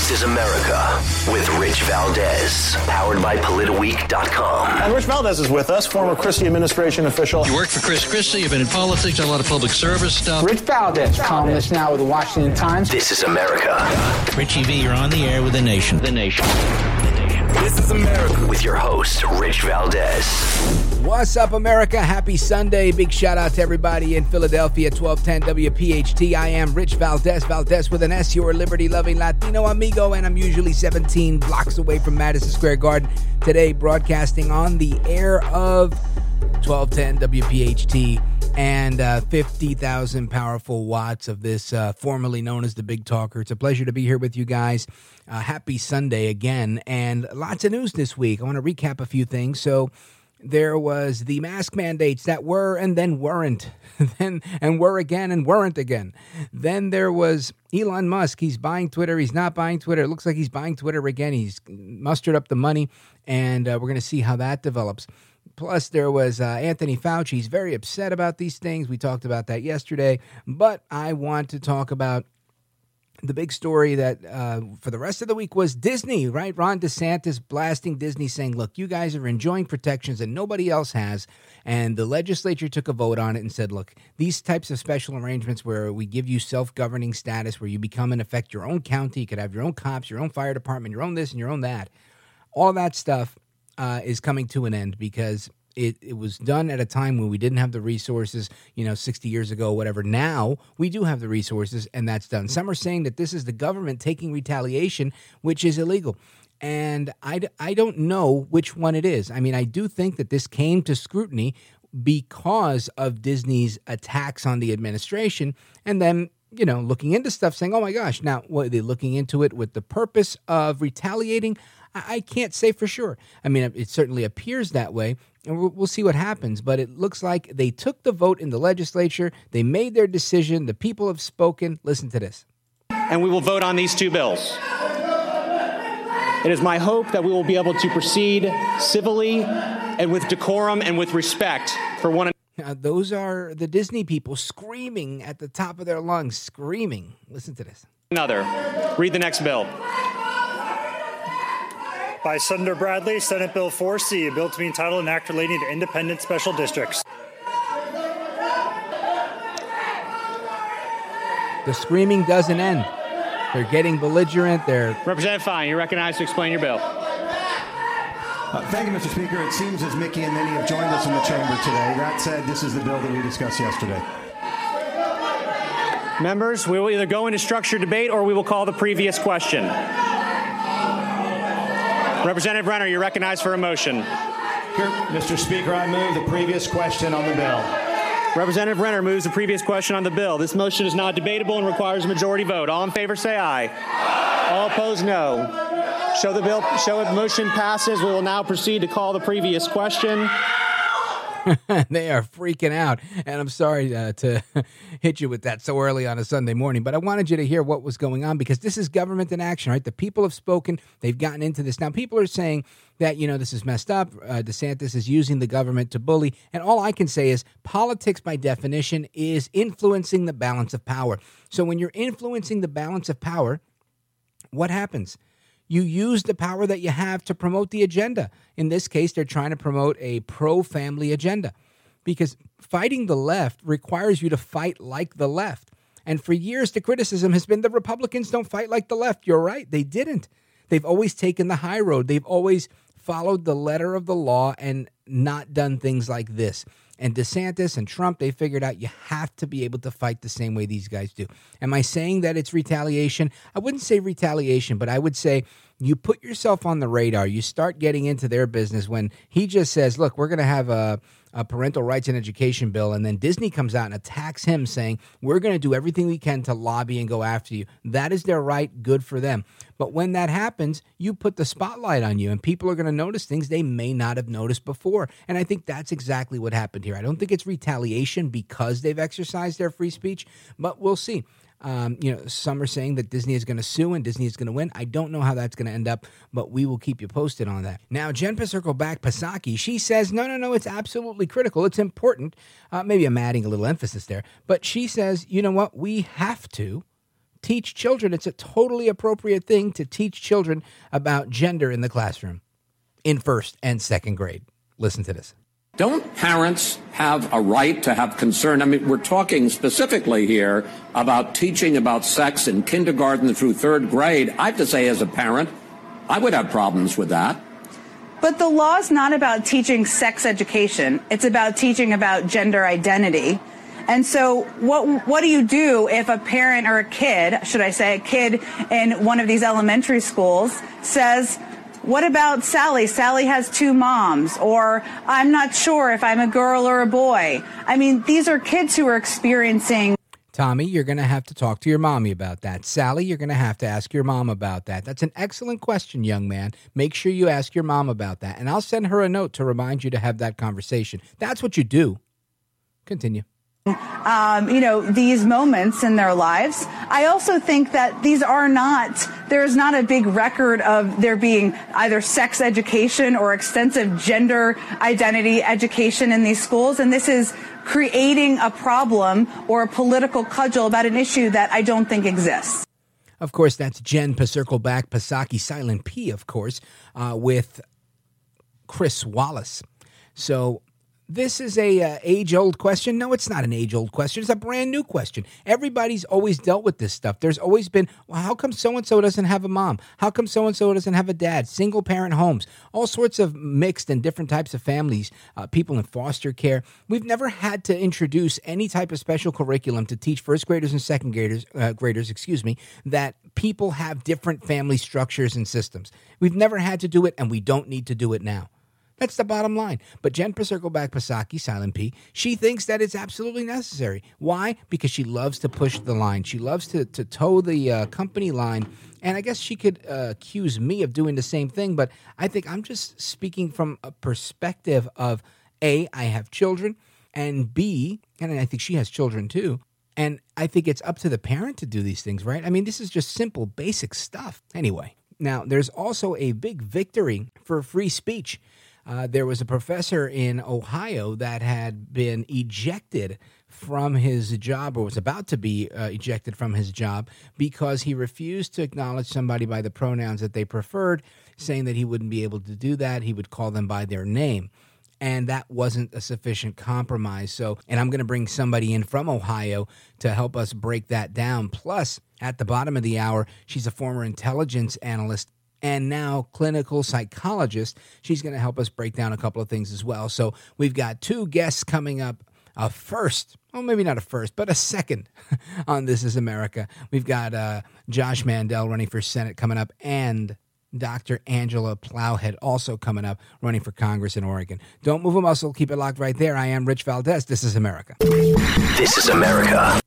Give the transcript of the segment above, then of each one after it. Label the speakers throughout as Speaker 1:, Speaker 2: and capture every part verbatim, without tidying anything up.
Speaker 1: This is America with Rich Valdez, powered by Politiweek dot com.
Speaker 2: And Rich Valdez is with us, former Christie administration official.
Speaker 3: You worked for Chris Christie, you've been in politics, done a lot of public service stuff.
Speaker 4: Rich Valdez, columnist now with the Washington Times.
Speaker 1: This is America.
Speaker 3: Richie V, you're on the air with the nation. The nation.
Speaker 1: This is America with your host, Rich Valdez.
Speaker 5: What's up, America? Happy Sunday. Big shout out to everybody in Philadelphia, twelve ten W P H T. I am Rich Valdez, Valdez with an S, your liberty-loving Latino amigo, and I'm usually seventeen blocks away from Madison Square Garden. Today, broadcasting on the air of twelve ten W P H T and uh, fifty thousand powerful watts of this, uh, formerly known as the Big Talker. It's a pleasure to be here with you guys. Uh, happy Sunday again, and lots of news this week. I want to recap a few things. So there was the mask mandates that were and then weren't, then and were again and weren't again. Then there was Elon Musk. He's buying Twitter. He's not buying Twitter. It looks like he's buying Twitter again. He's mustered up the money, and uh, we're going to see how that develops. Plus, there was uh, Anthony Fauci. He's very upset about these things. We talked about that yesterday. But I want to talk about the big story that uh, for the rest of the week was Disney, right? Ron DeSantis blasting Disney, saying, look, you guys are enjoying protections that nobody else has. And the legislature took a vote on it and said, look, these types of special arrangements where we give you self-governing status, where you become, in effect, your own county, you could have your own cops, your own fire department, your own this and your own that. All that stuff uh, is coming to an end because It, it was done at a time when we didn't have the resources, you know, sixty years ago, whatever. Now we do have the resources, and that's done. Some are saying that this is the government taking retaliation, which is illegal. And I, I don't know which one it is. I mean, I do think that this came to scrutiny because of Disney's attacks on the administration, and then, you know, looking into stuff saying, oh, my gosh, now, what, are they looking into it with the purpose of retaliating? I, I can't say for sure. I mean, it certainly appears that way. And we'll see what happens, but it looks like they took the vote in the legislature. They made their decision. The people have spoken. Listen to this.
Speaker 6: And we will vote on these two bills. It is my hope that we will be able to proceed civilly and with decorum and with respect for one another.
Speaker 5: Now, those are the Disney people screaming at the top of their lungs, screaming. Listen to this.
Speaker 6: Another. Read the next bill.
Speaker 7: By Senator Bradley, Senate Bill four C, a bill to be entitled an act relating to independent special districts.
Speaker 5: The screaming doesn't end. They're getting belligerent. They're
Speaker 6: Representative Fine, you're recognized to explain your bill.
Speaker 8: Uh, thank you, Mister Speaker. It seems as Mickey and many have joined us in the chamber today. That said, this is the bill that we discussed yesterday.
Speaker 6: Members, we will either go into structured debate or we will call the previous question. Representative Renner, you're recognized for a motion.
Speaker 8: Here, Mister Speaker, I move the previous question on the bill.
Speaker 6: Representative Renner moves the previous question on the bill. This motion is not debatable and requires a majority vote. All in favor, say aye. Aye. All opposed, no. Show the bill. Show the motion passes. We will now proceed to call the previous question.
Speaker 5: They are freaking out, and I'm sorry uh, to hit you with that so early on a Sunday morning, but I wanted you to hear what was going on because this is government in action, right? The people have spoken. They've gotten into this. Now, people are saying that, you know, this is messed up. Uh, DeSantis is using the government to bully, and all I can say is politics, by definition, is influencing the balance of power. So when you're influencing the balance of power, what happens? You use the power that you have to promote the agenda. In this case, they're trying to promote a pro-family agenda because fighting the left requires you to fight like the left. And for years, the criticism has been the Republicans don't fight like the left. You're right. They didn't. They've always taken the high road. They've always followed the letter of the law and not done things like this. And DeSantis and Trump, they figured out you have to be able to fight the same way these guys do. Am I saying that it's retaliation? I wouldn't say retaliation, but I would say you put yourself on the radar. You start getting into their business when he just says, look, we're going to have a, a parental rights and education bill. And then Disney comes out and attacks him saying, we're going to do everything we can to lobby and go after you. That is their right. Good for them. But when that happens, you put the spotlight on you and people are going to notice things they may not have noticed before. And I think that's exactly what happened here. I don't think it's retaliation because they've exercised their free speech, but we'll see. Um, you know, some are saying that Disney is going to sue and Disney is going to win. I don't know how that's going to end up, but we will keep you posted on that. Now, Jen Circleback Psaki, she says, no, no, no, it's absolutely critical. It's important. Uh, maybe I'm adding a little emphasis there, but she says, you know what? We have to teach children. It's a totally appropriate thing to teach children about gender in the classroom in first and second grade. Listen to this.
Speaker 9: Don't parents have a right to have concern? I mean, we're talking specifically here about teaching about sex in kindergarten through third grade. I have to say, as a parent, I would have problems with that.
Speaker 10: But the law is not about teaching sex education. It's about teaching about gender identity. And so what what do you do if a parent or a kid, should I say a kid in one of these elementary schools says, what about Sally? Sally has two moms, or I'm not sure if I'm a girl or a boy. I mean, these are kids who are experiencing.
Speaker 5: Tommy, you're going to have to talk to your mommy about that. Sally, you're going to have to ask your mom about that. That's an excellent question, young man. Make sure you ask your mom about that. And I'll send her a note to remind you to have that conversation. That's what you do. Continue.
Speaker 10: Um, you know, these moments in their lives. I also think that these are not, there is not a big record of there being either sex education or extensive gender identity education in these schools. And this is creating a problem or a political cudgel about an issue that I don't think exists.
Speaker 5: Of course, that's Jen Pacircleback Psaki, silent P, of course, uh, with Chris Wallace. So this is a uh, age-old question. No, it's not an age-old question. It's a brand-new question. Everybody's always dealt with this stuff. There's always been, well, how come so-and-so doesn't have a mom? How come so-and-so doesn't have a dad? Single-parent homes, all sorts of mixed and different types of families, uh, people in foster care. We've never had to introduce any type of special curriculum to teach first graders and second graders, uh, graders, excuse me, that people have different family structures and systems. We've never had to do it, and we don't need to do it now. That's the bottom line. But Jen Pacircleback Psaki, silent P, she thinks that it's absolutely necessary. Why? Because she loves to push the line. She loves to, to toe the uh, company line. And I guess she could uh, accuse me of doing the same thing. But I think I'm just speaking from a perspective of, A, I have children, and B, and I think she has children too, and I think it's up to the parent to do these things, right? I mean, this is just simple, basic stuff. Anyway, now there's also a big victory for free speech. Uh, there was a professor in Ohio that had been ejected from his job, or was about to be uh, ejected from his job, because he refused to acknowledge somebody by the pronouns that they preferred, saying that he wouldn't be able to do that. He would call them by their name. And that wasn't a sufficient compromise. So, and I'm going to bring somebody in from Ohio to help us break that down. Plus, at the bottom of the hour, she's a former intelligence analyst and now clinical psychologist. She's going to help us break down a couple of things as well. So we've got two guests coming up. A first, well, maybe not a first, but a second on This Is America. We've got uh, Josh Mandel running for Senate coming up, and Doctor Angela Plowhead also coming up, running for Congress in Oregon. Don't move a muscle. Keep it locked right there. I am Rich Valdez. This is America.
Speaker 1: This is America.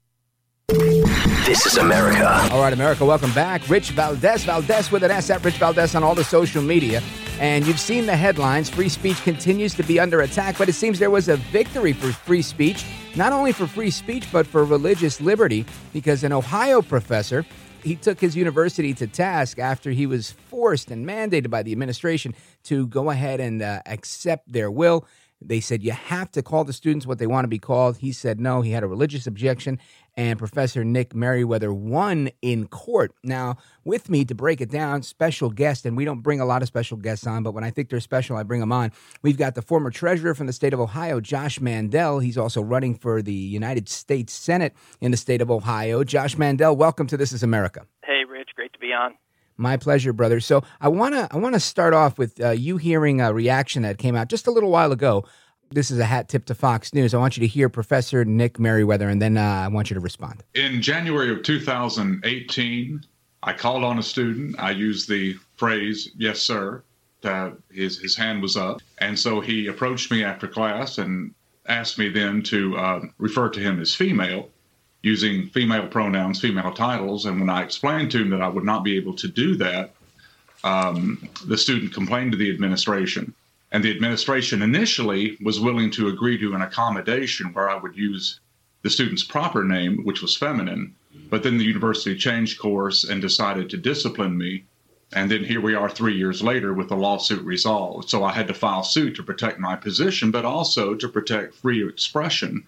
Speaker 1: This is America.
Speaker 5: All right, America, welcome back. Rich Valdez, Valdez with an S at Rich Valdez on all the social media. And you've seen the headlines. Free speech continues to be under attack, but it seems there was a victory for free speech, not only for free speech, but for religious liberty, because an Ohio professor, he took his university to task after he was forced and mandated by the administration to go ahead and uh, accept their will. They said, you have to call the students what they want to be called. He said no. He had a religious objection, and Professor Nick Merriweather won in court. Now, with me to break it down, special guest, and we don't bring a lot of special guests on, but when I think they're special, I bring them on. We've got the former treasurer from the state of Ohio, Josh Mandel. He's also running for the United States Senate in the state of Ohio. Josh Mandel, welcome to This Is America.
Speaker 11: Hey, Rich. Great to be on.
Speaker 5: My pleasure, brother. So I want to I want to start off with uh, you hearing a reaction that came out just a little while ago. This is a hat tip to Fox News. I want you to hear Professor Nick Merriweather, and then uh, I want you to respond.
Speaker 12: In January of two thousand eighteen, I called on a student. I used the phrase, yes, sir. Uh, his, his hand was up. And so he approached me after class and asked me then to uh, refer to him as female, using female pronouns, female titles. And when I explained to him that I would not be able to do that, um, the student complained to the administration. And the administration initially was willing to agree to an accommodation where I would use the student's proper name, which was feminine. But then the university changed course and decided to discipline me. And then here we are three years later with the lawsuit resolved. So I had to file suit to protect my position, but also to protect free expression.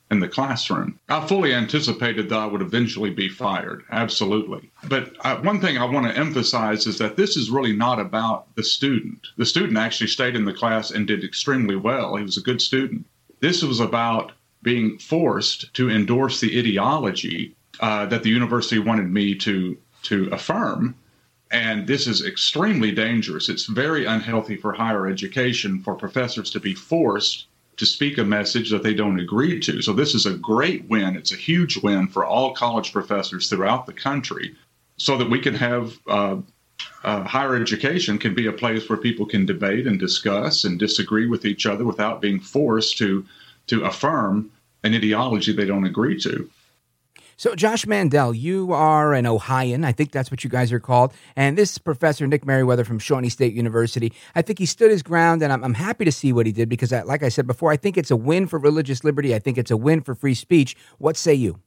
Speaker 12: in the classroom. I fully anticipated that I would eventually be fired. Absolutely. But uh, one thing I want to emphasize is that this is really not about the student. The student actually stayed in the class and did extremely well. He was a good student. This was about being forced to endorse the ideology uh, that the university wanted me to, to affirm. And this is extremely dangerous. It's very unhealthy for higher education for professors to be forced to speak a message that they don't agree to. So this is a great win. It's a huge win for all college professors throughout the country, so that we can have uh, uh, higher education can be a place where people can debate and discuss and disagree with each other without being forced to to affirm an ideology they don't agree to.
Speaker 5: So, Josh Mandel, you are an Ohioan. I think that's what you guys are called. And this is Professor Nick Merriweather from Shawnee State University. I think he stood his ground, and I'm, I'm happy to see what he did because, I, like I said before, I think it's a win for religious liberty. I think it's a win for free speech. What say you?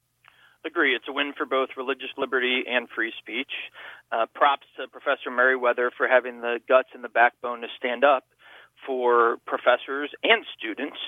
Speaker 11: Agree. It's a win for both religious liberty and free speech. Uh, props to Professor Merriweather for having the guts and the backbone to stand up for professors and students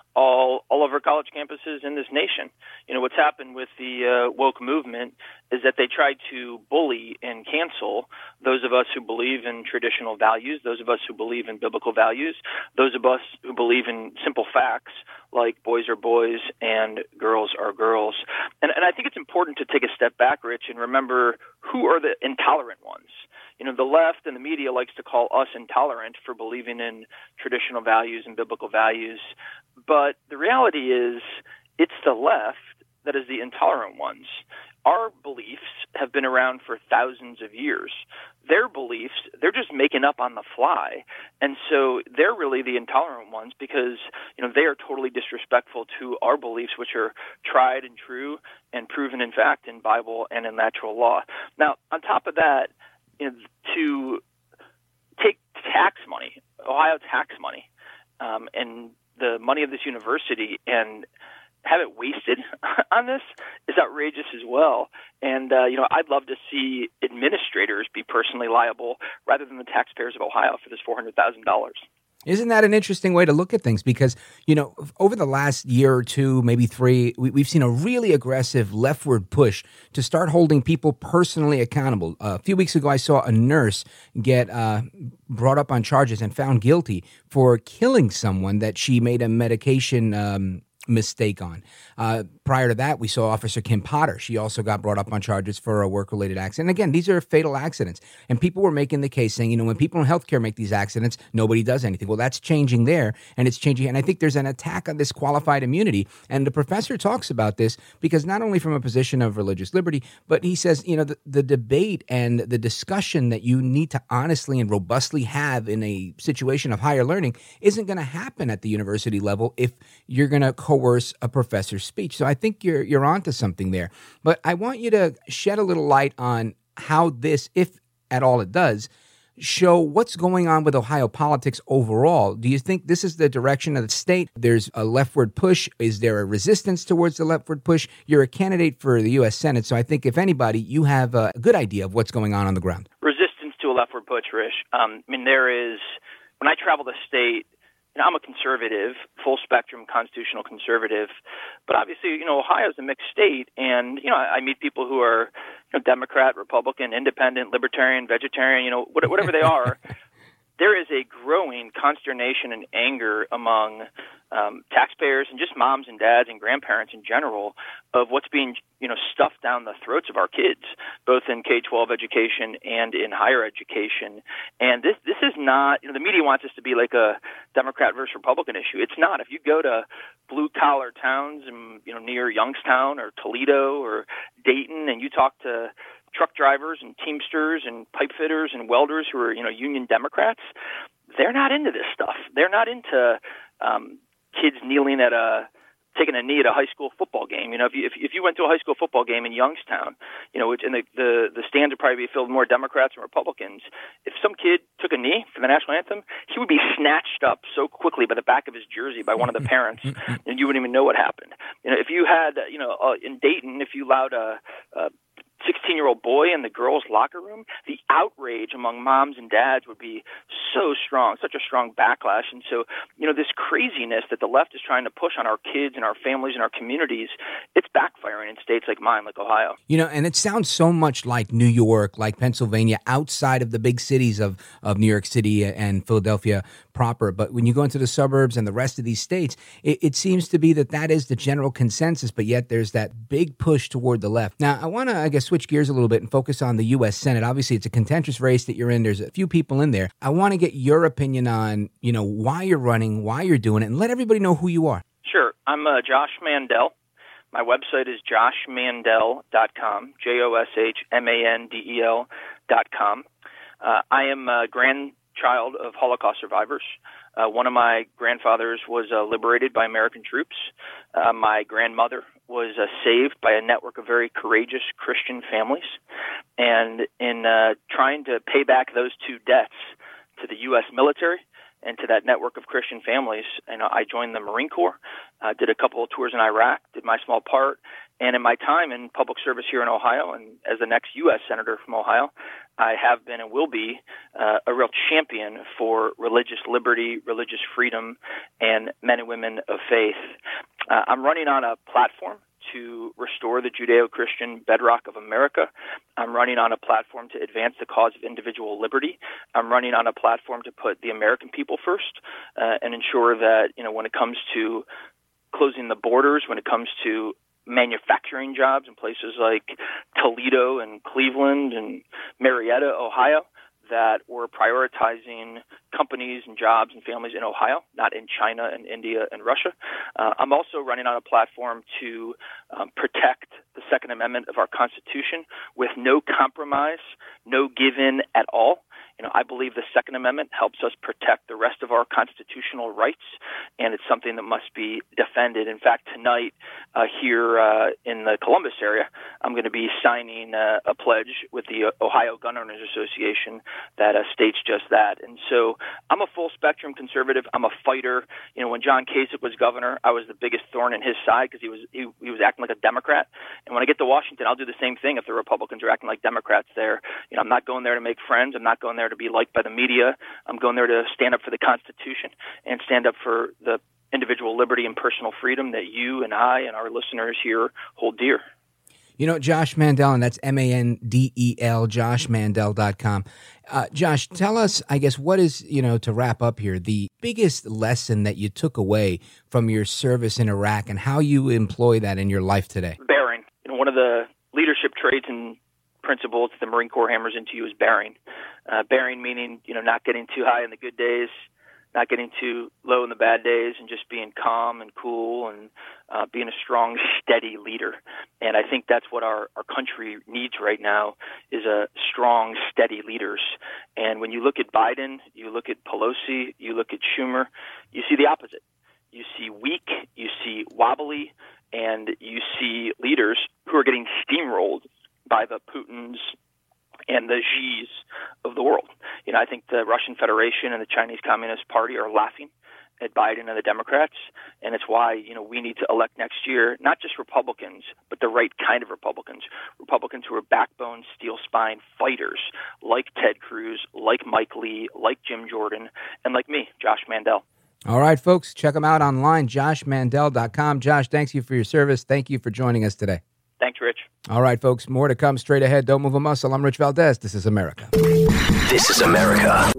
Speaker 11: all all over college campuses in this nation. You know, what's happened with the uh, woke movement is that they tried to bully and cancel those of us who believe in traditional values, those of us who believe in biblical values, those of us who believe in simple facts like boys are boys and girls are girls. And, and I think it's important to take a step back, Rich, and remember who are the intolerant ones. You know, the left and the media likes to call us intolerant for believing in traditional values and biblical values. But the reality is it's the left that is the intolerant ones. Our beliefs have been around for thousands of years. Their beliefs, they're just making up on the fly. And so they're really the intolerant ones because, you know, they are totally disrespectful to our beliefs, which are tried and true and proven, in fact, in Bible and in natural law. Now, on top of that, you know, to take tax money, Ohio tax money, um, and the money of this university and have it wasted on this is outrageous as well. And, uh, you know, I'd love to see administrators be personally liable rather than the taxpayers of Ohio for this four hundred thousand dollars.
Speaker 5: Isn't that an interesting way to look at things? Because, you know, over the last year or two, maybe three, we, we've seen a really aggressive leftward push to start holding people personally accountable. Uh, a few weeks ago, I saw a nurse get uh, brought up on charges and found guilty for killing someone that she made a medication um mistake on. Uh, prior to that, we saw Officer Kim Potter. She also got brought up on charges for a work-related accident. Again, these are fatal accidents. And people were making the case saying, you know, when people in healthcare make these accidents, nobody does anything. Well, that's changing there, and it's changing. And I think there's an attack on this qualified immunity. And the professor talks about this because not only from a position of religious liberty, but he says, you know, the, the debate and the discussion that you need to honestly and robustly have in a situation of higher learning isn't going to happen at the university level if you're going to coerce a professor's speech. So I think you're you're onto something there. But I want you to shed a little light on how this, if at all it does, show what's going on with Ohio politics overall. Do you think this is the direction of the state? There's a leftward push. Is there a resistance towards the leftward push? You're a candidate for the U S Senate, so I think if anybody, you have a good idea of what's going on on the ground.
Speaker 11: Resistance to a leftward push, Rich. Um, I mean, there is, when I travel the state, you know, I'm a conservative, full-spectrum constitutional conservative, but obviously, you know, Ohio is a mixed state, and, you know, I, I meet people who are, you know, Democrat, Republican, Independent, Libertarian, Vegetarian, you know, whatever they are. There is a growing consternation and anger among um, taxpayers and just moms and dads and grandparents in general of what's being, you know, stuffed down the throats of our kids, both in K twelve education and in higher education. And this this is not, you know, the media wants this to be like a Democrat versus Republican issue. It's not. If you go to blue-collar towns, in, you know, near Youngstown or Toledo or Dayton, and you talk to truck drivers and Teamsters and pipe fitters and welders who are, you know, union Democrats, they're not into this stuff. They're not into um, kids kneeling at a, taking a knee at a high school football game. You know, if you, if, if you went to a high school football game in Youngstown, you know, and the, the, the stands would probably be filled with more Democrats and Republicans. If some kid took a knee for the national anthem, he would be snatched up so quickly by the back of his jersey by one of the parents, and you wouldn't even know what happened. You know, if you had, you know, uh, in Dayton, if you allowed a, a sixteen-year-old boy in the girls' locker room, the outrage among moms and dads would be so strong, such a strong backlash. And so, you know, this craziness that the left is trying to push on our kids and our families and our communities, it's backfiring in states like mine, like Ohio.
Speaker 5: You know, and it sounds so much like New York, like Pennsylvania, outside of the big cities of, of New York City and Philadelphia proper. But when you go into the suburbs and the rest of these states, it, it seems to be that that is the general consensus, but yet there's that big push toward the left. Now, I want to, I guess, switch gears a little bit and focus on the U S Senate. Obviously, it's a contentious race that you're in. There's a few people in there. I want to get your opinion on, you know, why you're running, why you're doing it, and let everybody know who you are.
Speaker 11: Sure. I'm uh, Josh Mandel. My website is josh mandel dot com, J O S H M A N D E L dot com. Uh, I am a grandchild of Holocaust survivors. Uh, one of my grandfathers was uh, liberated by American troops. Uh, my grandmother was uh, saved by a network of very courageous Christian families. And in uh, trying to pay back those two debts to the U S military and to that network of Christian families, and I joined the Marine Corps, uh, did a couple of tours in Iraq, did my small part, and in my time in public service here in Ohio, and as the next U S Senator from Ohio, I have been and will be uh, a real champion for religious liberty, religious freedom, and men and women of faith. Uh, I'm running on a platform to restore the Judeo-Christian bedrock of America. I'm running on a platform to advance the cause of individual liberty. I'm running on a platform to put the American people first uh, and ensure that, you know, when it comes to closing the borders, when it comes to manufacturing jobs in places like Toledo and Cleveland and Marietta, Ohio, that we're prioritizing companies and jobs and families in Ohio, not in China and India and Russia. Uh, I'm also running on a platform to um, protect the Second Amendment of our Constitution with no compromise, no give-in at all. You know, I believe the Second Amendment helps us protect the rest of our constitutional rights, and it's something that must be defended. In fact, tonight uh, here uh, in the Columbus area, I'm going to be signing uh, a pledge with the Ohio Gun Owners Association that uh, states just that. And so I'm a full-spectrum conservative. I'm a fighter. You know, when John Kasich was governor, I was the biggest thorn in his side because he was he, he was acting like a Democrat. And when I get to Washington, I'll do the same thing if the Republicans are acting like Democrats there. You know, I'm not going there to make friends. I'm not going there to be liked by the media. I'm going there to stand up for the Constitution and stand up for the individual liberty and personal freedom that you and I and our listeners here hold dear.
Speaker 5: You know, Josh Mandel, and that's M A N D E L, josh mandel dot com. Uh, Josh, tell us, I guess, what is, you know, to wrap up here, the biggest lesson that you took away from your service in Iraq and how you employ that in your life today?
Speaker 11: Bearing. You know, one of the leadership traits and principles the Marine Corps hammers into you is bearing. Uh, bearing meaning, you know, not getting too high in the good days, not getting too low in the bad days, and just being calm and cool and uh, being a strong, steady leader. And I think that's what our, our country needs right now is a strong, steady leaders. And when you look at Biden, you look at Pelosi, you look at Schumer, you see the opposite. You see weak, you see wobbly, and you see leaders who are getting steamrolled by the Putins and the Xis of the world. You know, I think the Russian Federation and the Chinese Communist Party are laughing at Biden and the Democrats, and it's why, you know, we need to elect next year not just Republicans, but the right kind of Republicans, Republicans who are backbone, steel spine fighters like Ted Cruz, like Mike Lee, like Jim Jordan, and like me, Josh Mandel.
Speaker 5: All right, folks, check them out online, josh mandel dot com. Josh, thanks you for your service. Thank you for joining us today.
Speaker 11: Thanks, Rich.
Speaker 5: All right, folks, more to come straight ahead. Don't move a muscle. I'm Rich Valdez. This is America.
Speaker 1: This is America.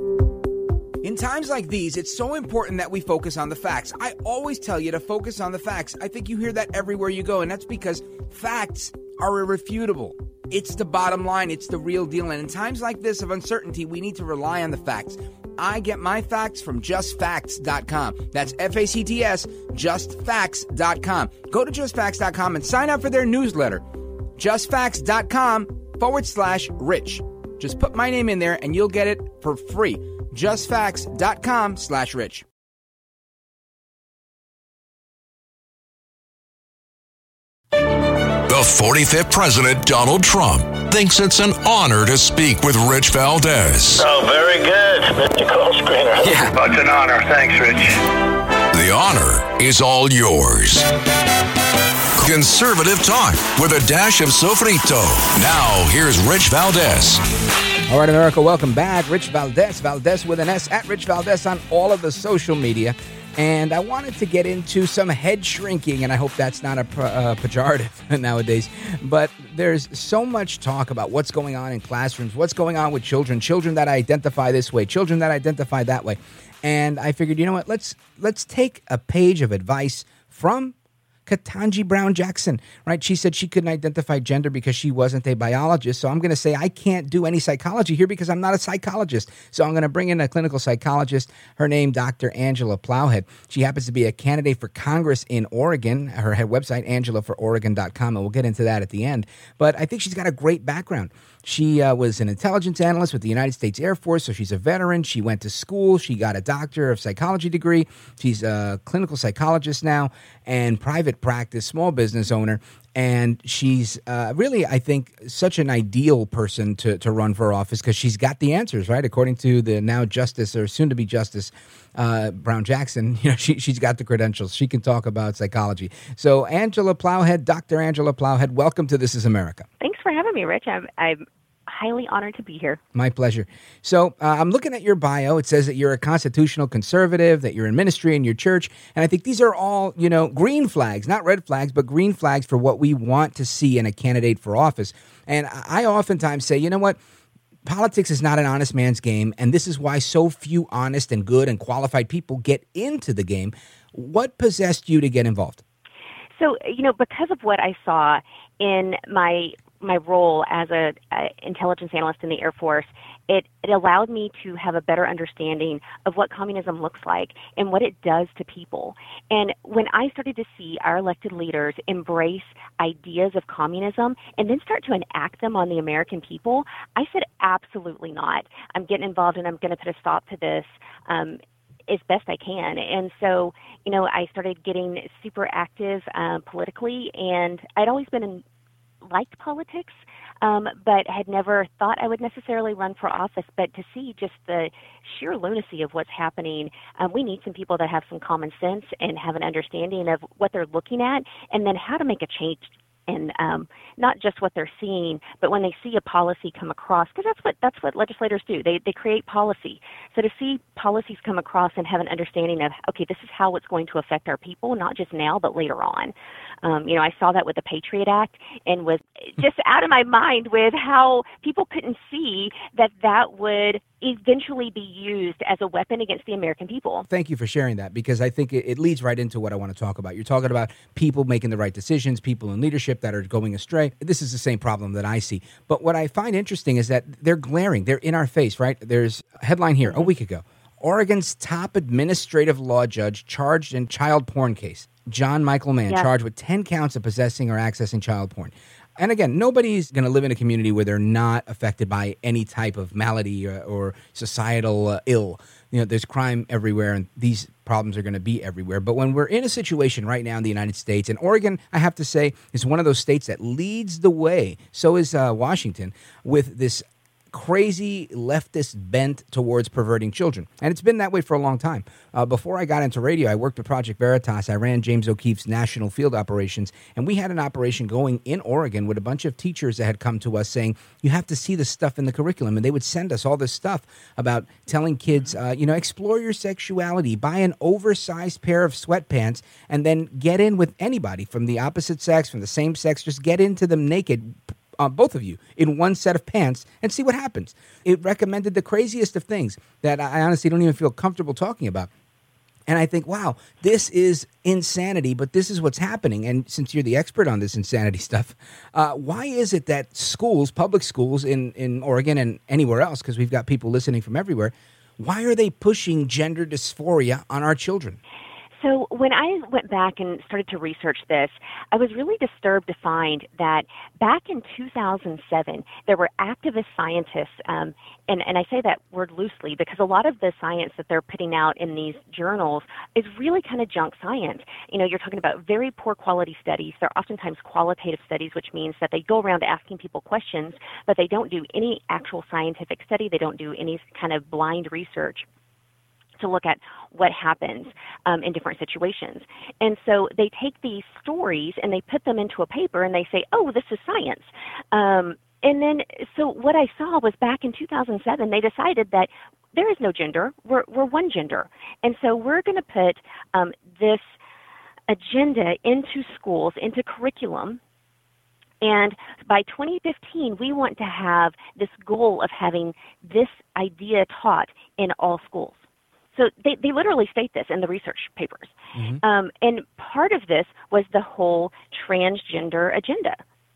Speaker 5: In times like these, it's so important that we focus on the facts. I always tell you to focus on the facts. I think you hear that everywhere you go, and that's because facts are irrefutable. It's the bottom line. It's the real deal. And in times like this of uncertainty, we need to rely on the facts. I get my facts from just facts dot com. That's F A C T S, just facts dot com. Go to just facts dot com and sign up for their newsletter. just facts dot com forward slash rich. Just put my name in there and you'll get it for free. just facts dot com slash rich.
Speaker 13: The forty-fifth President, Donald Trump, thinks it's an honor to speak with Rich Valdez.
Speaker 14: Oh, very good, Mister Call Screener.
Speaker 13: Yeah.
Speaker 14: Oh, it's an honor. Thanks, Rich.
Speaker 13: The honor is all yours. Conservative talk with a dash of sofrito. Now, here's Rich Valdez.
Speaker 5: All right, America, welcome back. Rich Valdez, Valdez with an S, at Rich Valdez on all of the social media. And I wanted to get into some head shrinking, and I hope that's not a uh, pejorative nowadays. But there's so much talk about what's going on in classrooms, what's going on with children, children that identify this way, children that identify that way. And I figured, you know what, let's let's take a page of advice from Ketanji Brown Jackson, right? She said she couldn't identify gender because she wasn't a biologist. So I'm going to say I can't do any psychology here because I'm not a psychologist. So I'm going to bring in a clinical psychologist, her name, Doctor Angela Plowhead. She happens to be a candidate for Congress in Oregon. Her head website, angela for oregon dot com, and we'll get into that at the end. But I think she's got a great background. She uh, was an intelligence analyst with the United States Air Force, so she's a veteran. She went to school. She got a doctor of psychology degree. She's a clinical psychologist now and private practice, small business owner. And she's uh, really, I think, such an ideal person to, to run for office because she's got the answers, right? According to the now Justice, or soon-to-be Justice, uh, Brown Jackson, you know, she, she's got the credentials. She can talk about psychology. So Angela Plowhead, Doctor Angela Plowhead, welcome to This Is America.
Speaker 15: Thanks for having me, Rich. I'm, I'm highly honored to be here.
Speaker 5: My pleasure. So uh, I'm looking at your bio. It says that you're a constitutional conservative, that you're in ministry in your church. And I think these are all, you know, green flags, not red flags, but green flags for what we want to see in a candidate for office. And I oftentimes say, you know what? Politics is not an honest man's game. And this is why so few honest and good and qualified people get into the game. What possessed you to get involved?
Speaker 15: So, you know, because of what I saw in my my role as a, a intelligence analyst in the Air Force, it, it allowed me to have a better understanding of what communism looks like and what it does to people. And when I started to see our elected leaders embrace ideas of communism and then start to enact them on the American people, I said, absolutely not. I'm getting involved and I'm going to put a stop to this. Um, as best I can. And so, you know, I started getting super active uh, politically, and I'd always been in, liked politics, um, but had never thought I would necessarily run for office. But to see just the sheer lunacy of what's happening, um, we need some people that have some common sense and have an understanding of what they're looking at and then how to make a change. And um, not just what they're seeing, but when they see a policy come across, because that's what that's what legislators do. They they create policy. So to see policies come across and have an understanding of, okay, this is how it's going to affect our people, not just now, but later on. Um, you know, I saw that with the Patriot Act and was just out of my mind with how people couldn't see that that would eventually be used as a weapon against the American people.
Speaker 5: Thank you for sharing that, because I think it, it leads right into what I want to talk about. You're talking about people making the right decisions, people in leadership that are going astray. This is the same problem that I see. But what I find interesting is that they're glaring. They're in our face, right? There's a headline here a week ago. Oregon's top administrative law judge charged in child porn case. John Michael Mann, yeah. charged with ten counts of possessing or accessing child porn. And again, nobody's going to live in a community where they're not affected by any type of malady or, or societal uh, ill. You know, there's crime everywhere, and these problems are going to be everywhere. But when we're in a situation right now in the United States, and Oregon, I have to say, is one of those states that leads the way, so is uh, Washington, with this crazy leftist bent towards perverting children. And it's been that way for a long time. Uh, before I got into radio, I worked with Project Veritas. I ran James O'Keefe's national field operations, and we had an operation going in Oregon with a bunch of teachers that had come to us saying, you have to see this stuff in the curriculum. And they would send us all this stuff about telling kids, uh, you know, explore your sexuality, buy an oversized pair of sweatpants, and then get in with anybody from the opposite sex, from the same sex, just get into them naked, Uh, both of you, in one set of pants, and see what happens. It recommended the craziest of things that I honestly don't even feel comfortable talking about. And I think, wow, this is insanity, but this is what's happening. And since you're the expert on this insanity stuff, uh, why is it that schools, public schools in, in Oregon and anywhere else, because we've got people listening from everywhere, why are they pushing gender dysphoria on our children?
Speaker 15: So when I went back and started to research this, I was really disturbed to find that back in two thousand seven, there were activist scientists, um, and, and I say that word loosely because a lot of the science that they're putting out in these journals is really kind of junk science. You know, you're talking about very poor quality studies. They're oftentimes qualitative studies, which means that they go around asking people questions, but they don't do any actual scientific study. They don't do any kind of blind research. to look at what happens um, in different situations. And so they take these stories and they put them into a paper and they say, oh, this is science. Um, and then, so what I saw was back in two thousand seven, they decided that there is no gender, we're, we're one gender. And so we're going to put um, this agenda into schools, into curriculum. And by twenty fifteen, we want to have this goal of having this idea taught in all schools. So they, they literally state this in the research papers. Mm-hmm. Um, and part of this was the whole transgender agenda.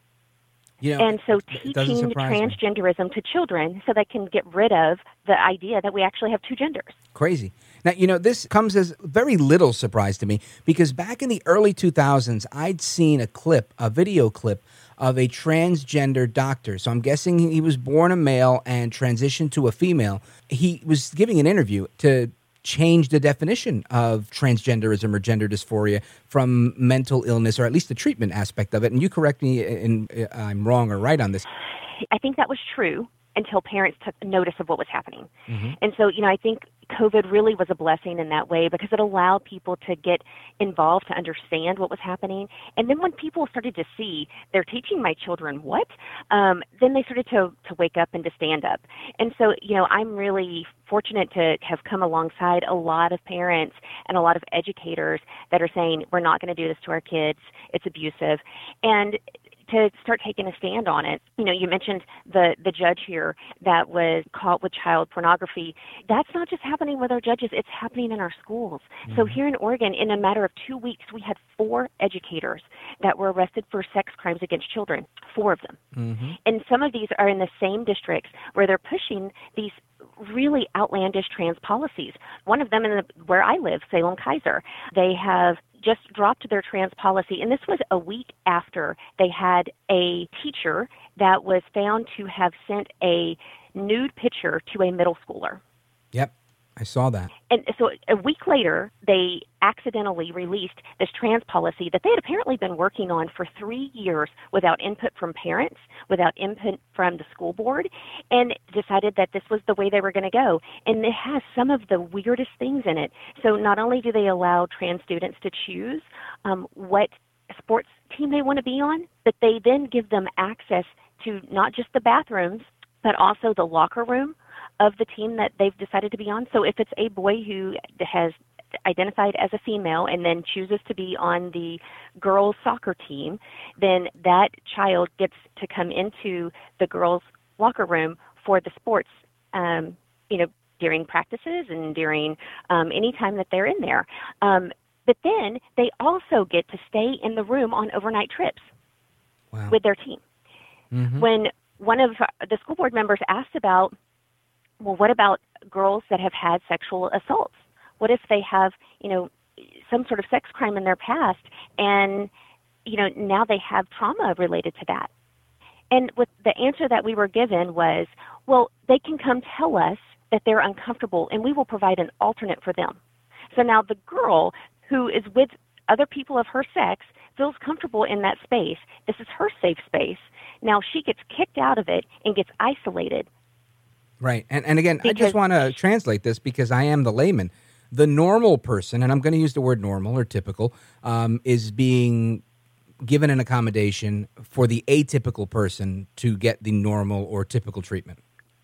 Speaker 5: You know,
Speaker 15: and so teaching transgenderism
Speaker 5: me.
Speaker 15: to children so they can get rid of the idea that we actually have two genders.
Speaker 5: Crazy. Now, you know, this comes as very little surprise to me because back in the early two thousands, I'd seen a clip, a video clip of a transgender doctor. So I'm guessing he was born a male and transitioned to a female. He was giving an interview to change the definition of transgenderism or gender dysphoria from mental illness, or at least the treatment aspect of it. And you correct me if I'm wrong or right on this.
Speaker 15: I think that was true until parents took notice of what was happening.
Speaker 5: Mm-hmm.
Speaker 15: And so, you know, I think COVID really was a blessing in that way because it allowed people to get involved, to understand what was happening. And then when people started to see, they're teaching my children what, um, then they started to, to wake up and to stand up. And so, you know, I'm really fortunate to have come alongside a lot of parents and a lot of educators that are saying, we're not going to do this to our kids. It's abusive. And to start taking a stand on it. You know, you mentioned the, the judge here that was caught with child pornography. That's not just happening with our judges, it's happening in our schools. Mm-hmm. So here in Oregon, in a matter of two weeks, we had four educators that were arrested for sex crimes against children, four of them.
Speaker 5: Mm-hmm.
Speaker 15: And some of these are in the same districts where they're pushing these really outlandish trans policies. One of them in the, where I live, Salem-Keizer, they have just dropped their trans policy, and this was a week after they had a teacher that was found to have sent a nude picture to a middle schooler.
Speaker 5: Yep, I saw that.
Speaker 15: And so a week later, they accidentally released this trans policy that they had apparently been working on for three years without input from parents, without input from the school board, and decided that this was the way they were going to go. And it has some of the weirdest things in it. So not only do they allow trans students to choose um, what sports team they want to be on, but they then give them access to not just the bathrooms, but also the locker room of the team that they've decided to be on. So if it's a boy who has identified as a female and then chooses to be on the girls' soccer team, then that child gets to come into the girls' locker room for the sports, um, you know, during practices and during um, any time that they're in there. Um, but then they also get to stay in the room on overnight trips
Speaker 5: wow.
Speaker 15: with their team.
Speaker 5: Mm-hmm.
Speaker 15: When one of the school board members asked about, well, what about girls that have had sexual assaults? What if they have, you know, some sort of sex crime in their past and, you know, now they have trauma related to that? And what the answer that we were given was, well, they can come tell us that they're uncomfortable and we will provide an alternate for them. So now the girl who is with other people of her sex feels comfortable in that space. This is her safe space. Now she gets kicked out of it and gets isolated.
Speaker 5: Right. And and again,
Speaker 15: because,
Speaker 5: I just want to translate this because I am the layman. The normal person, and I'm going to use the word normal or typical, um, is being given an accommodation for the atypical person to get the normal or typical treatment.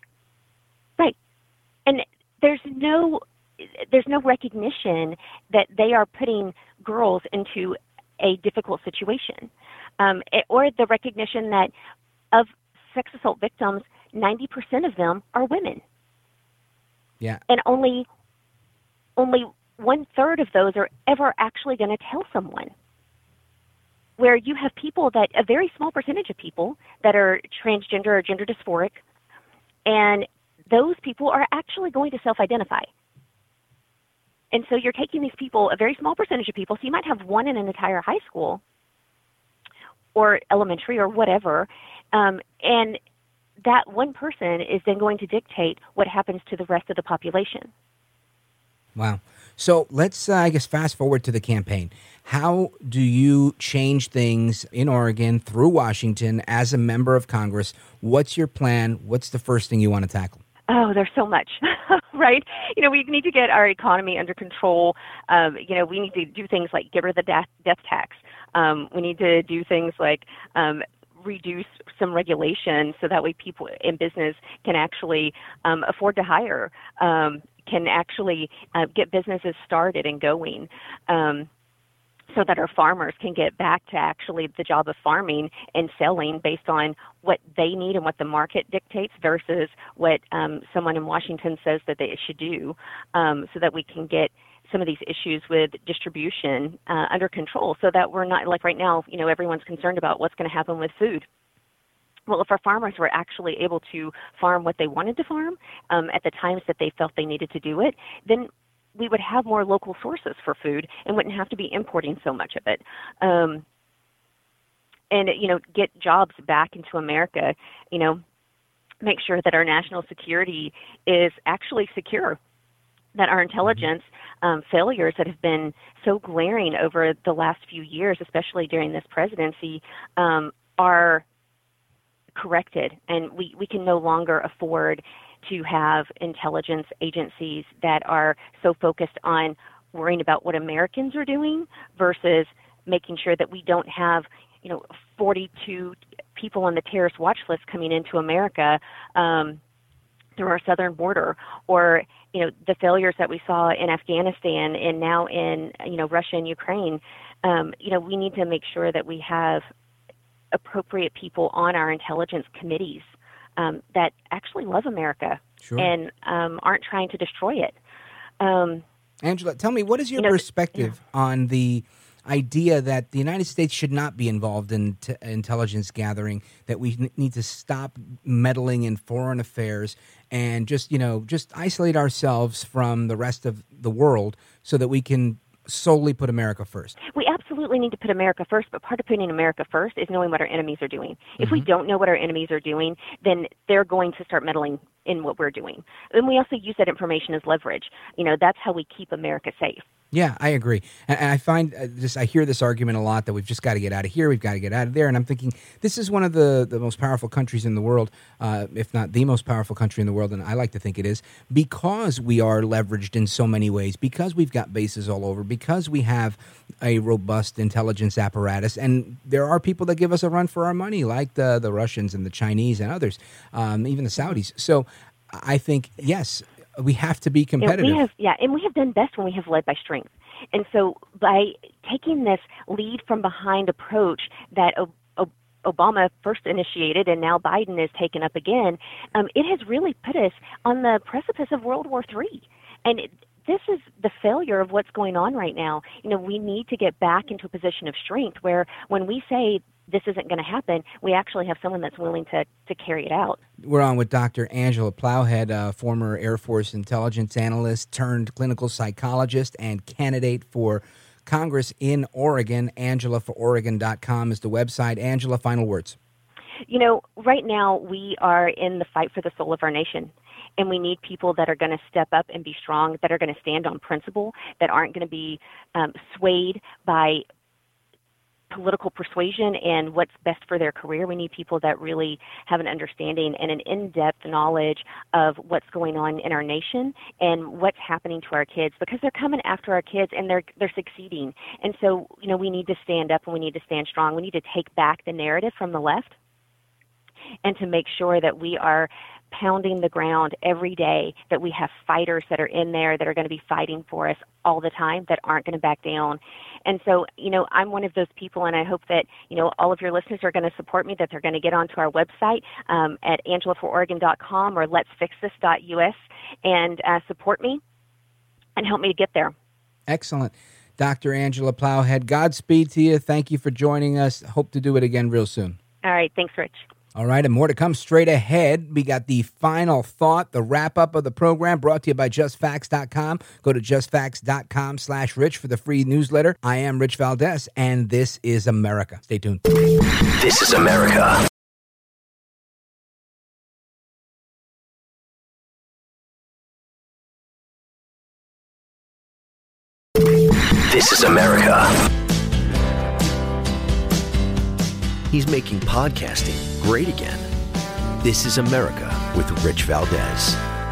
Speaker 15: Right. And there's no there's no recognition that they are putting girls into a difficult situation, um, or the recognition that of sex assault victims, ninety percent of them are women.
Speaker 5: Yeah.
Speaker 15: And only only one third of those are ever actually going to tell someone. Where you have people that, a very small percentage of people that are transgender or gender dysphoric, and those people are actually going to self-identify. And so you're taking these people, a very small percentage of people, so you might have one in an entire high school or elementary or whatever, um, and that one person is then going to dictate what happens to the rest of the population.
Speaker 5: Wow. So let's, uh, I guess, fast forward to the campaign. How do you change things in Oregon through Washington as a member of Congress? What's your plan? What's the first thing you want to tackle?
Speaker 15: Oh, there's so much, right? You know, we need to get our economy under control. Um, you know, we need to do things like get rid of the death, death tax. Um, we need to do things like um, reduce some regulation so that way people in business can actually um, afford to hire, um, can actually uh, get businesses started and going. Um, so that our farmers can get back to actually the job of farming and selling based on what they need and what the market dictates versus what um, someone in Washington says that they should do, um, so that we can get some of these issues with distribution uh, under control so that we're not, like right now, you know, everyone's concerned about what's going to happen with food. Well, if our farmers were actually able to farm what they wanted to farm um, at the times that they felt they needed to do it, then we would have more local sources for food and wouldn't have to be importing so much of it. Um, and, you know, get jobs back into America, you know, make sure that our national security is actually secure, that our intelligence um, failures that have been so glaring over the last few years, especially during this presidency, um, are corrected. And we, we can no longer afford to have intelligence agencies that are so focused on worrying about what Americans are doing versus making sure that we don't have, you know, forty-two people on the terrorist watch list coming into America um, through our southern border, or, you know, the failures that we saw in Afghanistan and now in, you know, Russia and Ukraine. Um, you know, we need to make sure that we have appropriate people on our intelligence committees Um, that actually love America sure. and um, aren't trying to destroy it. Um,
Speaker 5: Angela, tell me, what is your
Speaker 15: you know,
Speaker 5: perspective yeah. on the idea that the United States should not be involved in t- intelligence gathering, that we n- need to stop meddling in foreign affairs and just, you know, just isolate ourselves from the rest of the world so that we can solely put America first?
Speaker 15: We absolutely need to put America first, but part of putting America first is knowing what our enemies are doing. If mm-hmm. we don't know what our enemies are doing, then they're going to start meddling in what we're doing. And we also use that information as leverage. You know, that's how we keep America safe.
Speaker 5: Yeah, I agree. And, and I find uh, this, I hear this argument a lot that we've just got to get out of here, we've got to get out of there. And I'm thinking, this is one of the, the most powerful countries in the world, uh, if not the most powerful country in the world, and I like to think it is, because we are leveraged in so many ways, because we've got bases all over, because we have a robust intelligence apparatus. And there are people that give us a run for our money, like the, the Russians and the Chinese and others, um, even the Saudis. So I think, yes, we have to be competitive.
Speaker 15: And we have, yeah, and we have done best when we have led by strength. And so by taking this lead from behind approach that o- o- Obama first initiated and now Biden has taken up again, um, it has really put us on the precipice of World War Three. And it, this is the failure of what's going on right now. You know, we need to get back into a position of strength where when we say this isn't going to happen, we actually have someone that's willing to, to carry it out.
Speaker 5: We're on with Doctor Angela Plowhead, uh, former Air Force intelligence analyst turned clinical psychologist and candidate for Congress in Oregon. Angela for Oregon dot com is the website. Angela, final words.
Speaker 15: You know, right now we are in the fight for the soul of our nation. And we need people that are going to step up and be strong, that are going to stand on principle, that aren't going to be um, swayed by political persuasion and what's best for their career. We need people that really have an understanding and an in-depth knowledge of what's going on in our nation and what's happening to our kids, because they're coming after our kids and they're they're succeeding. And so, you know, we need to stand up and we need to stand strong. We need to take back the narrative from the left and to make sure that we are pounding the ground every day, that we have fighters that are in there that are going to be fighting for us all the time, that aren't going to back down. And so, you know, I'm one of those people, and I hope that, you know, all of your listeners are going to support me, that they're going to get onto our website um, at Angela for Oregon dot com or let's fix this dot U S and uh, support me and help me to get there.
Speaker 5: Excellent. Doctor Angela Plowhead, Godspeed to you. Thank you for joining us. Hope to do it again real soon.
Speaker 15: All right. Thanks, Rich.
Speaker 5: All right, and more to come straight ahead. We got the final thought, the wrap-up of the program, brought to you by just facts dot com. Go to just facts dot com slash rich for the free newsletter. I am Rich Valdez, and this is America. Stay tuned.
Speaker 1: This is America. This is America. He's making podcasting great again. This is America with Rich Valdez.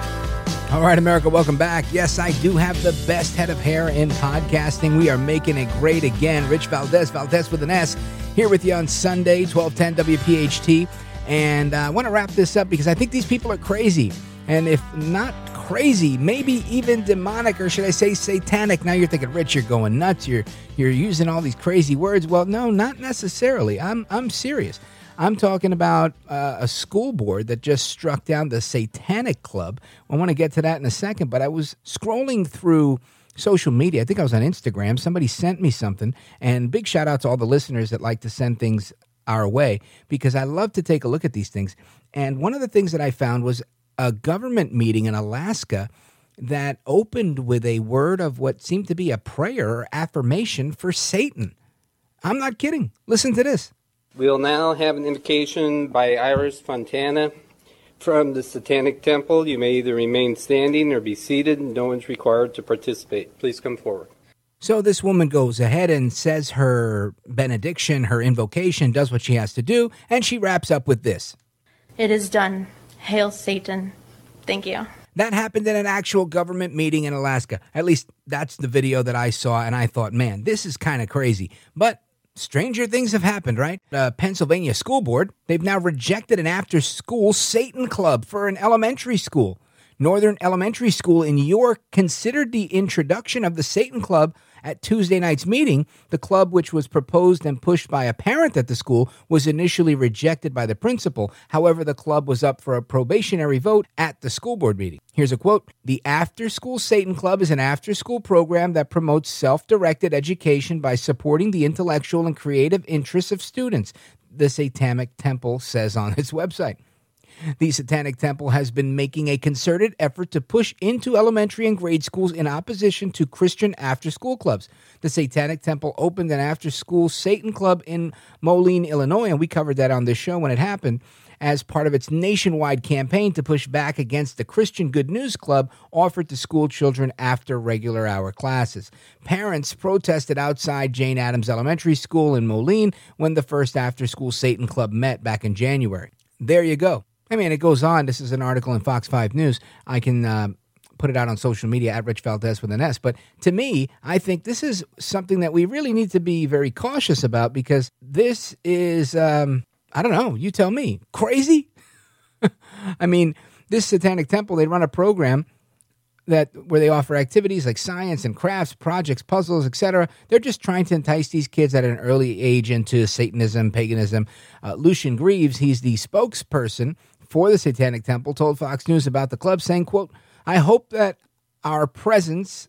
Speaker 5: All right, America, welcome back. Yes, I do have the best head of hair in podcasting. We are making it great again. Rich Valdez, Valdez with an S, here with you on Sunday, twelve ten W P H T. And uh, I want to wrap this up because I think these people are crazy. And if not crazy, maybe even demonic, or should I say satanic. Now you're thinking, Rich, you're going nuts. You're you're using all these crazy words. Well, no, not necessarily. I'm I'm serious. I'm talking about uh, a school board that just struck down the Satanic Club. I want to get to that in a second, but I was scrolling through social media. I think I was on Instagram. Somebody sent me something, and big shout out to all the listeners that like to send things our way, because I love to take a look at these things. And one of the things that I found was a government meeting in Alaska that opened with a word of what seemed to be a prayer or affirmation for Satan. I'm not kidding. Listen to this.
Speaker 16: We will now have an invocation by Iris Fontana from the Satanic Temple. You may either remain standing or be seated. No one's required to participate. Please come forward.
Speaker 5: So this woman goes ahead and says her benediction, her invocation, does what she has to do, and she wraps up with this.
Speaker 17: It is done. Hail Satan. Thank you.
Speaker 5: That happened in an actual government meeting in Alaska. At least that's the video that I saw, and I thought, man, this is kind of crazy. But stranger things have happened, right? Uh, Pennsylvania School Board, they've now rejected an after-school Satan club for an elementary school. Northern Elementary School in York considered the introduction of the Satan Club at Tuesday night's meeting. The club, which was proposed and pushed by a parent at the school, was initially rejected by the principal. However, the club was up for a probationary vote at the school board meeting. Here's a quote. The After School Satan Club is an after-school program that promotes self-directed education by supporting the intellectual and creative interests of students, the Satanic Temple says on its website. The Satanic Temple has been making a concerted effort to push into elementary and grade schools in opposition to Christian after-school clubs. The Satanic Temple opened an after-school Satan Club in Moline, Illinois, and we covered that on this show when it happened, as part of its nationwide campaign to push back against the Christian Good News Club offered to school children after regular hour classes. Parents protested outside Jane Addams Elementary School in Moline when the first after-school Satan Club met back in January. There you go. I mean, it goes on. This is an article in Fox five News. I can uh, put it out on social media at Rich Valdez with an S. But to me, I think this is something that we really need to be very cautious about, because this is, um, I don't know, you tell me, crazy? I mean, this Satanic Temple, they run a program that where they offer activities like science and crafts, projects, puzzles, et cetera. They're just trying to entice these kids at an early age into Satanism, paganism. Uh, Lucian Greaves, he's the spokesperson for the Satanic Temple, told Fox News about the club, saying, quote, I hope that our presence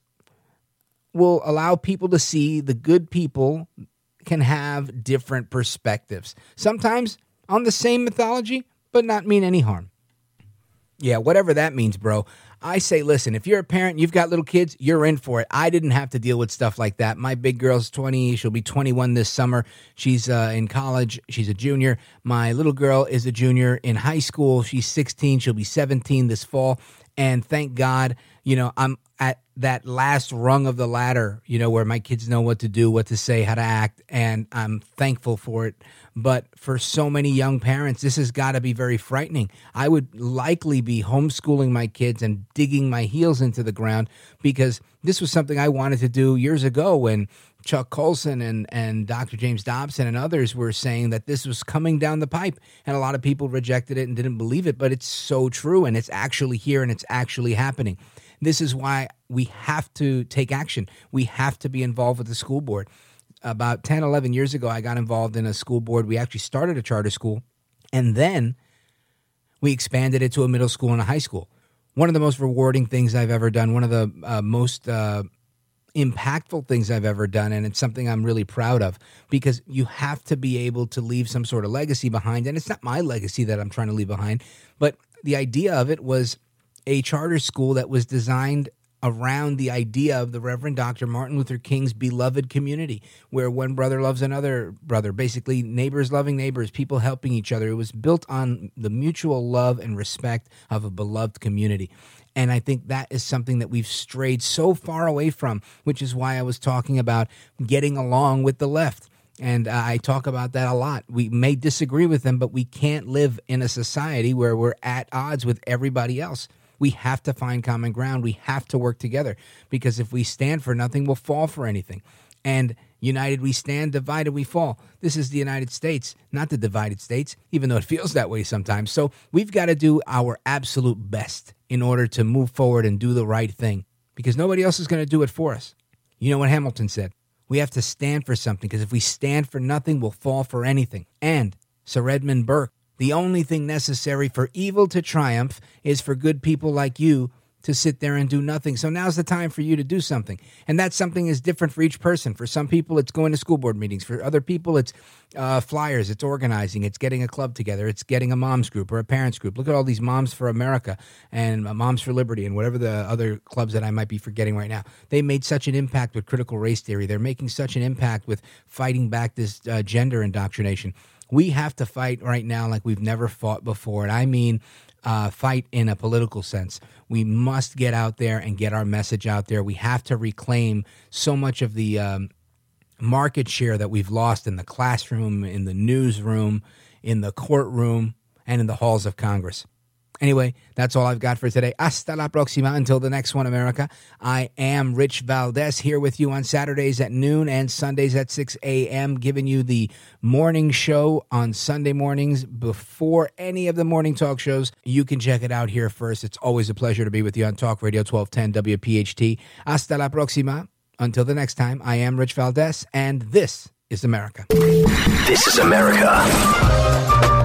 Speaker 5: will allow people to see the good people can have different perspectives. Sometimes on the same mythology, but not mean any harm. Yeah, whatever that means, bro. I say, listen, if you're a parent, you've got little kids, you're in for it. I didn't have to deal with stuff like that. My big girl's twenty. She'll be twenty-one this summer. She's uh, in college. She's a junior. My little girl is a junior in high school. She's sixteen. She'll be seventeen this fall. And thank God, you know, I'm at that last rung of the ladder, you know, where my kids know what to do, what to say, how to act, and I'm thankful for it. But for so many young parents, this has got to be very frightening. I would likely be homeschooling my kids and digging my heels into the ground, because this was something I wanted to do years ago when Chuck Colson and, and Doctor James Dobson and others were saying that this was coming down the pipe, and a lot of people rejected it and didn't believe it, but it's so true, and it's actually here, and it's actually happening. This is why we have to take action. We have to be involved with the school board. About ten, eleven years ago, I got involved in a school board. We actually started a charter school, and then we expanded it to a middle school and a high school. One of the most rewarding things I've ever done, one of the uh, most uh, impactful things I've ever done, and it's something I'm really proud of, because you have to be able to leave some sort of legacy behind, and it's not my legacy that I'm trying to leave behind, but the idea of it was a charter school that was designed around the idea of the Reverend Doctor Martin Luther King's beloved community, where one brother loves another brother, basically neighbors loving neighbors, people helping each other. It was built on the mutual love and respect of a beloved community. And I think that is something that we've strayed so far away from, which is why I was talking about getting along with the left. And uh, I talk about that a lot. We may disagree with them, but we can't live in a society where we're at odds with everybody else. We have to find common ground. We have to work together, because if we stand for nothing, we'll fall for anything. And united we stand, divided we fall. This is the United States, not the divided states, even though it feels that way sometimes. So we've got to do our absolute best in order to move forward and do the right thing, because nobody else is going to do it for us. You know what Hamilton said? We have to stand for something, because if we stand for nothing, we'll fall for anything. And Sir Edmund Burke, the only thing necessary for evil to triumph is for good people like you to sit there and do nothing. So now's the time for you to do something. And that something is different for each person. For some people, it's going to school board meetings. For other people, it's uh, flyers, it's organizing, it's getting a club together, it's getting a mom's group or a parents group. Look at all these Moms for America and uh, Moms for Liberty and whatever the other clubs that I might be forgetting right now. They made such an impact with critical race theory. They're making such an impact with fighting back this uh, gender indoctrination. We have to fight right now like we've never fought before. And I mean uh, fight in a political sense. We must get out there and get our message out there. We have to reclaim so much of the um, market share that we've lost in the classroom, in the newsroom, in the courtroom, and in the halls of Congress. Anyway, that's all I've got for today. Hasta la próxima. Until the next one, America. I am Rich Valdez, here with you on Saturdays at noon and Sundays at six a.m., giving you the morning show on Sunday mornings before any of the morning talk shows. You can check it out here first. It's always a pleasure to be with you on Talk Radio twelve ten W P H T. Hasta la próxima. Until the next time, I am Rich Valdez, and this is America.
Speaker 1: This is America.